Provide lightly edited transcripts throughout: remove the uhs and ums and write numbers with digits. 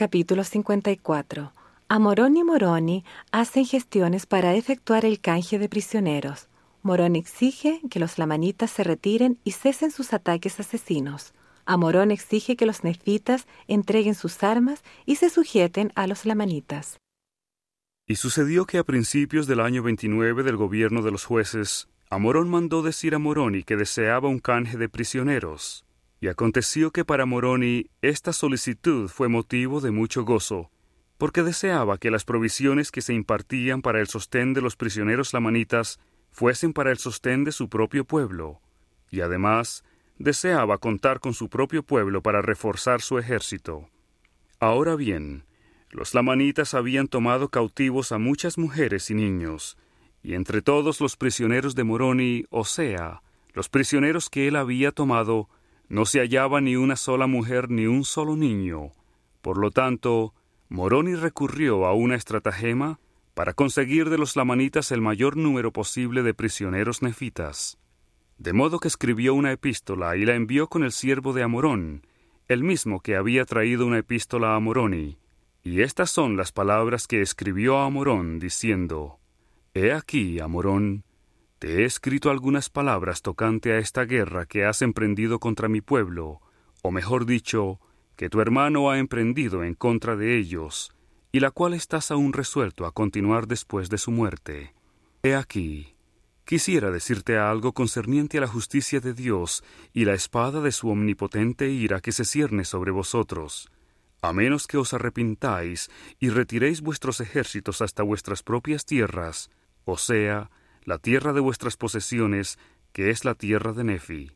Capítulo 54. Amorón y Moroni hacen gestiones para efectuar el canje de prisioneros. Moroni exige que los lamanitas se retiren y cesen sus ataques asesinos. Amorón exige que los nefitas entreguen sus armas y se sujeten a los lamanitas. Y sucedió que a principios del año 29 del gobierno de los jueces, Amorón mandó decir a Moroni que deseaba un canje de prisioneros. Y aconteció que para Moroni esta solicitud fue motivo de mucho gozo, porque deseaba que las provisiones que se impartían para el sostén de los prisioneros lamanitas fuesen para el sostén de su propio pueblo, y además deseaba contar con su propio pueblo para reforzar su ejército. Ahora bien, los lamanitas habían tomado cautivos a muchas mujeres y niños, y entre todos los prisioneros de Moroni, o sea, los prisioneros que él había tomado, no se hallaba ni una sola mujer ni un solo niño. Por lo tanto, Moroni recurrió a una estratagema para conseguir de los lamanitas el mayor número posible de prisioneros nefitas. De modo que escribió una epístola y la envió con el siervo de Amorón, el mismo que había traído una epístola a Moroni. Y estas son las palabras que escribió a Amorón, diciendo: He aquí, Amorón, te he escrito algunas palabras tocante a esta guerra que has emprendido contra mi pueblo, o mejor dicho, que tu hermano ha emprendido en contra de ellos, y la cual estás aún resuelto a continuar después de su muerte. He aquí, quisiera decirte algo concerniente a la justicia de Dios y la espada de su omnipotente ira que se cierne sobre vosotros, a menos que os arrepintáis y retiréis vuestros ejércitos hasta vuestras propias tierras, o sea, la tierra de vuestras posesiones, que es la tierra de Nefi.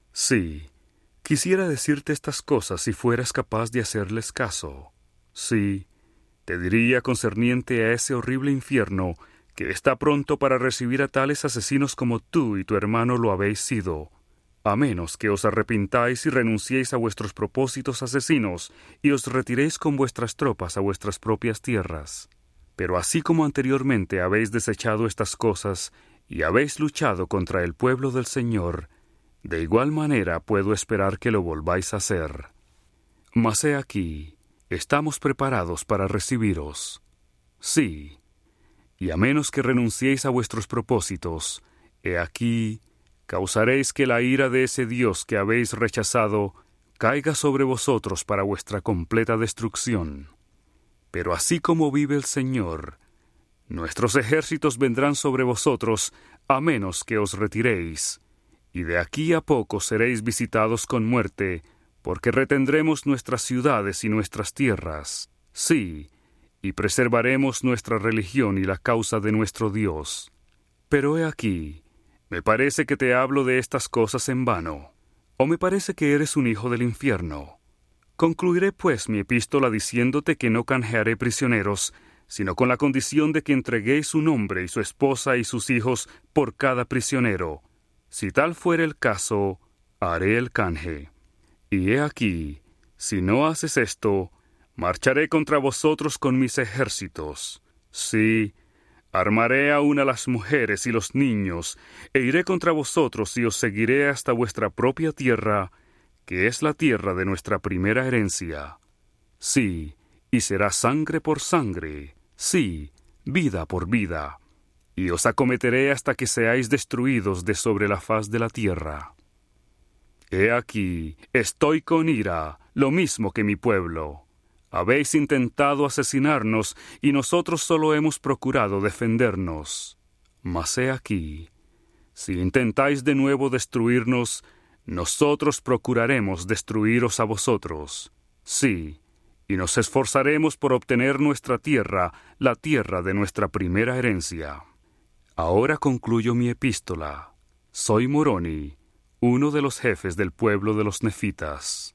Sí, quisiera decirte estas cosas si fueras capaz de hacerles caso. Sí, te diría concerniente a ese horrible infierno que está pronto para recibir a tales asesinos como tú y tu hermano lo habéis sido, a menos que os arrepintáis y renunciéis a vuestros propósitos asesinos y os retiréis con vuestras tropas a vuestras propias tierras. Pero así como anteriormente habéis desechado estas cosas y habéis luchado contra el pueblo del Señor, de igual manera puedo esperar que lo volváis a hacer. Mas he aquí, estamos preparados para recibiros. Sí, y a menos que renunciéis a vuestros propósitos, he aquí, causaréis que la ira de ese Dios que habéis rechazado caiga sobre vosotros para vuestra completa destrucción. Pero así como vive el Señor, nuestros ejércitos vendrán sobre vosotros, a menos que os retiréis, y de aquí a poco seréis visitados con muerte, porque retendremos nuestras ciudades y nuestras tierras, sí, y preservaremos nuestra religión y la causa de nuestro Dios. Pero he aquí, me parece que te hablo de estas cosas en vano, o me parece que eres un hijo del infierno. Concluiré pues mi epístola diciéndote que no canjearé prisioneros, sino con la condición de que entreguéis su nombre y su esposa y sus hijos por cada prisionero. Si tal fuere el caso, haré el canje. Y he aquí, si no haces esto, marcharé contra vosotros con mis ejércitos. Sí, armaré aún a las mujeres y los niños, e iré contra vosotros y os seguiré hasta vuestra propia tierra, que es la tierra de nuestra primera herencia. Sí, y será sangre por sangre, sí, vida por vida, y os acometeré hasta que seáis destruidos de sobre la faz de la tierra. He aquí, estoy con ira, lo mismo que mi pueblo. Habéis intentado asesinarnos, y nosotros solo hemos procurado defendernos. Mas he aquí, si intentáis de nuevo destruirnos, nosotros procuraremos destruiros a vosotros. Sí, y nos esforzaremos por obtener nuestra tierra, la tierra de nuestra primera herencia. Ahora concluyo mi epístola. Soy Moroni, uno de los jefes del pueblo de los nefitas.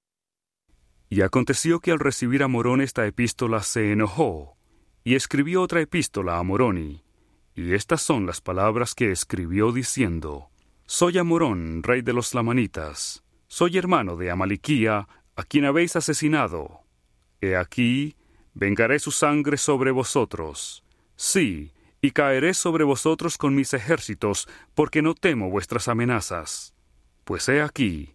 Y aconteció que al recibir a Moroni esta epístola se enojó, y escribió otra epístola a Moroni. Y estas son las palabras que escribió diciendo: Soy Amorón, rey de los lamanitas. Soy hermano de Amaliquía, a quien habéis asesinado. He aquí, vengaré su sangre sobre vosotros. Sí, y caeré sobre vosotros con mis ejércitos, porque no temo vuestras amenazas. Pues he aquí,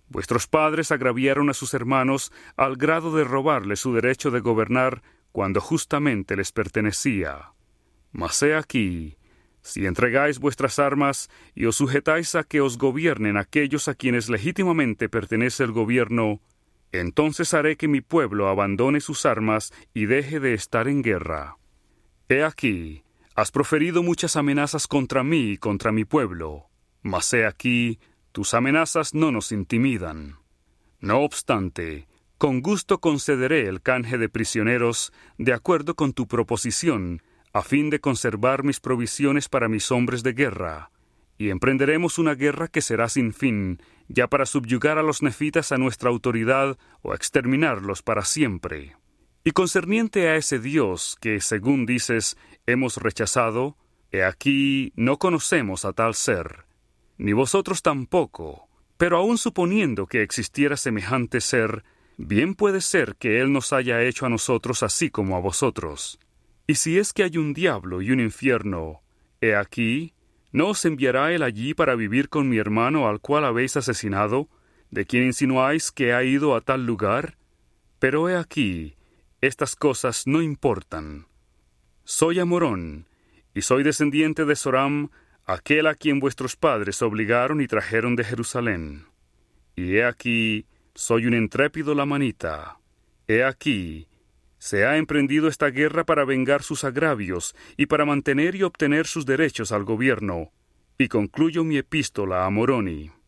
Vuestros padres agraviaron a sus hermanos al grado de robarles su derecho de gobernar cuando justamente les pertenecía. Mas he aquí, si entregáis vuestras armas y os sujetáis a que os gobiernen aquellos a quienes legítimamente pertenece el gobierno, entonces haré que mi pueblo abandone sus armas y deje de estar en guerra. He aquí, has proferido muchas amenazas contra mí y contra mi pueblo, mas he aquí, tus amenazas no nos intimidan. No obstante, con gusto concederé el canje de prisioneros de acuerdo con tu proposición, a fin de conservar mis provisiones para mis hombres de guerra, y emprenderemos una guerra que será sin fin, ya para subyugar a los nefitas a nuestra autoridad o exterminarlos para siempre. Y concerniente a ese Dios que, según dices, hemos rechazado, he aquí no conocemos a tal ser, ni vosotros tampoco, pero aun suponiendo que existiera semejante ser, bien puede ser que Él nos haya hecho a nosotros así como a vosotros. Y si es que hay un diablo y un infierno, he aquí, ¿no os enviará Él allí para vivir con mi hermano al cual habéis asesinado, de quien insinuáis que ha ido a tal lugar? Pero he aquí, estas cosas no importan. Soy amorón, y soy descendiente de Zoram, aquel a quien vuestros padres obligaron y trajeron de Jerusalén. Y he aquí, soy un intrépido lamanita. He aquí, se ha emprendido esta guerra para vengar sus agravios y para mantener y obtener sus derechos al gobierno. Y concluyo mi epístola a Moroni.